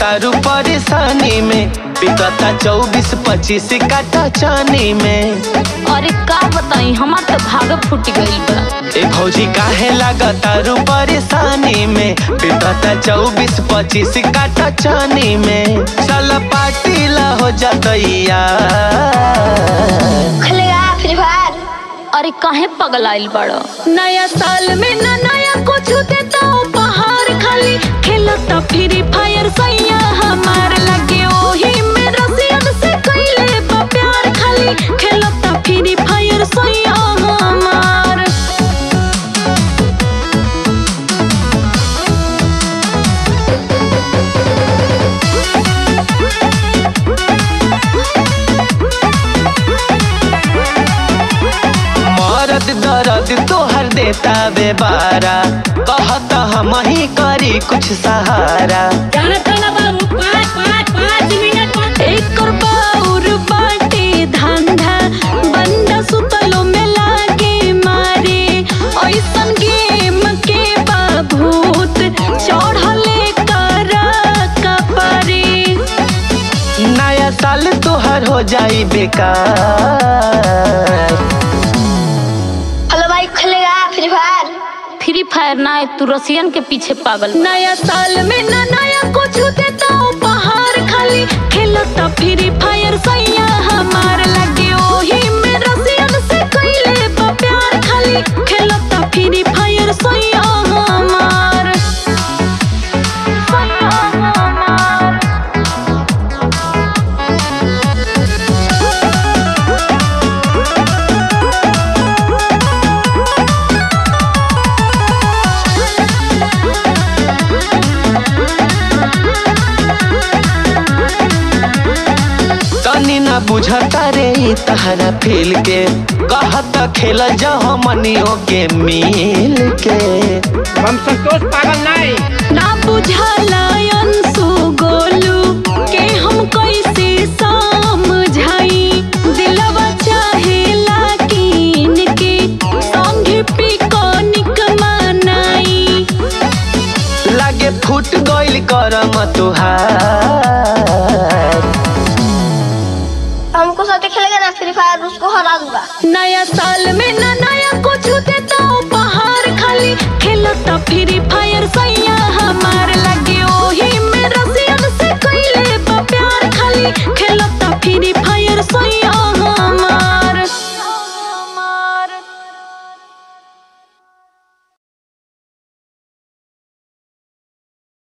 तारू परेशानी में, बीतता 24-25 काटा चानी में। अरे का बताई हमार तो भाग फूट गई बा। ए भौजी काहे लागता तारू परेशानी में, बीतता 24-25 काटा चानी में। चल पार्टी ला हो जातैया खेलेगा फ्री फायर। अरे काहे पगलाइल बड़ो? नया साल में ना नया कुछ देता उपहार, खाली खेलता फ्री फायर सैया हमार लगे ओही में रसियन से कइले बा प्यार, खाली खेलता फ्री फायर सैया हमार। मरद दर्द तोहर देता बेबारा, कहता हम ही करी कुछ सहारा। एक बाउर बाटे धंधा बंदा सुतलो में लागे मारे, ऐसन गेम के बाभूत चढ़ले करा कपरे। नया साल तोहर हो जाई बेकार। हेलो भाई खेलेगा फ्री फायर। फ्री फायर ना तू रसियन के पीछे पागल। नया साल में ना नया कुछ देता उपहार, खाली खेलता फ्री फायर सैया हमार लगे ओही में रसियन से कइले बा प्यार, खाली खेलता फ्री फायर सैया हमार सैया हमार। तनी ना बुझता रे ई तहरा फील के, कहता खेल जा हमनियों के मिल के। हम संतोष पागल नहीं ना बुझाला अंशु गोलू के हम कैसे समझाई, दिलवा चाहेला कीन के संगे पिकनिक मनाई। लागे फूट गइल करम तुहार। हमको साथ खेलेगा ना फ्री फायर, उसको हरा दूंगा। नया साल में ना नया कुछ देता उपहार, खाली खेलता फ्री फायर सैया हमार लगे ओही में रसियन से कइले बा प्यार, खाली